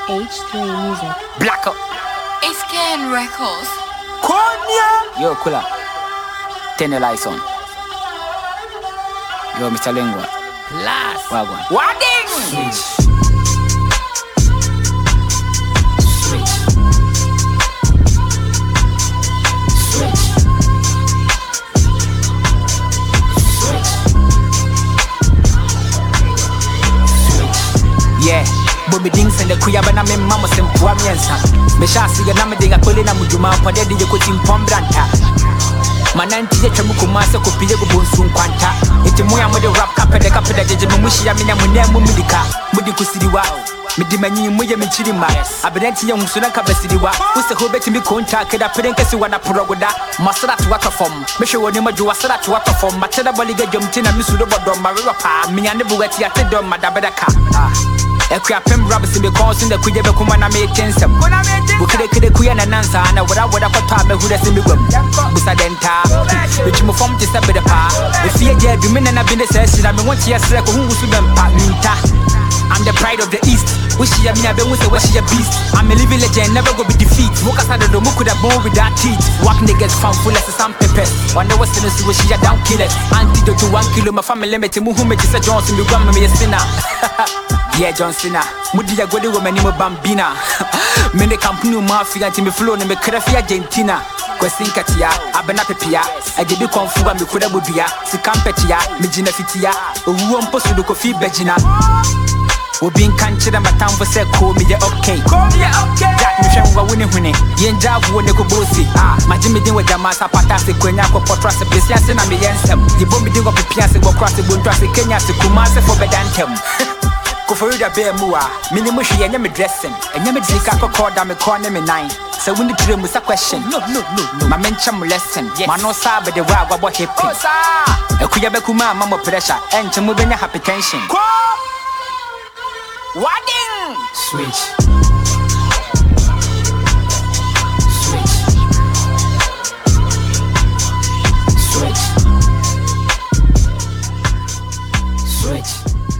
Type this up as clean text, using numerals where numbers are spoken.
H3 Music. Black up. It's Ken Records. Konya. Yo, Kula. Turn the lights on. Yo, Mr. Lingua. Last. Wagwan. Wadding. Switch. Yeah, but me dings and the kuyaba na me mama sempoa miensa. Me shasi ga na me dinga kwele na mujuma kwa de dinga ko timpom branta. Mananti je twemu kumase ko pije go bonsu nkwanta. Eti mo ya mo de rap kapede jeje me mushi ya me na mo na mu midika. Mudi kusiriwa. Me di manyi mo ye me chirima. Abedanti ye husu na ka basiriwa. Wo se ho beti me konta keda peden kesi wana progoda. Masara to water form. Me hwe woni maju wasara to water form. Mateda boliga jomti na misu do bodom ma pa. Me nya ne buwati ate dom madabedaka. Ekya pem rabbits in the course in the kuya be kuma na me kensem. Bukede kuya na nansa na wada kwata be hu da se megwam. Busa denta. Which mo form to step the pa. If ye je du me na bi ne se na me want ye sre ko hu su dem pa minta. I'm the pride of the east. Wish ya me be who say wish ya beast. I'm a living legend, never go be defeat. Moka sa do mo could have born with that teeth. Walk niggas found full as some pepper. Wonder what's in the wish ya down kill it. Antidote to 1 kilo my family me mu hu me say Johnson me grandma me sinner. Yeah, John Cena. Mudi ya gode wo mani mo bambina. Me ne company mafia nti me flow ne me krafi Argentina. Kwesi nkatia, abena pepia. Ajebi konfuga me koda bodua. Sikampetia, me jina fitia. Owuo mposo do kofi begina. Obi nkanchira matambo se ko me ye okay. Jack me hwenwa woni hune. Yenja wo ne ko bosi. Majimi din wa jama sapata se kwenya ko potra se pesia se na me yensem. Yibo mi din go pepia se go cross se bonto se Kenya se Kumasi for bedantem. Koforida be muwa, minimum she and me dressing, and yammy drink a call down me corner me 9. So when the dream was a question, no, my mention lesson, Mano Sabe the Wag about hip. A Kuyabekuma, Mamma pressure, and to move in a happy tension. Wadding! Switch. Switch.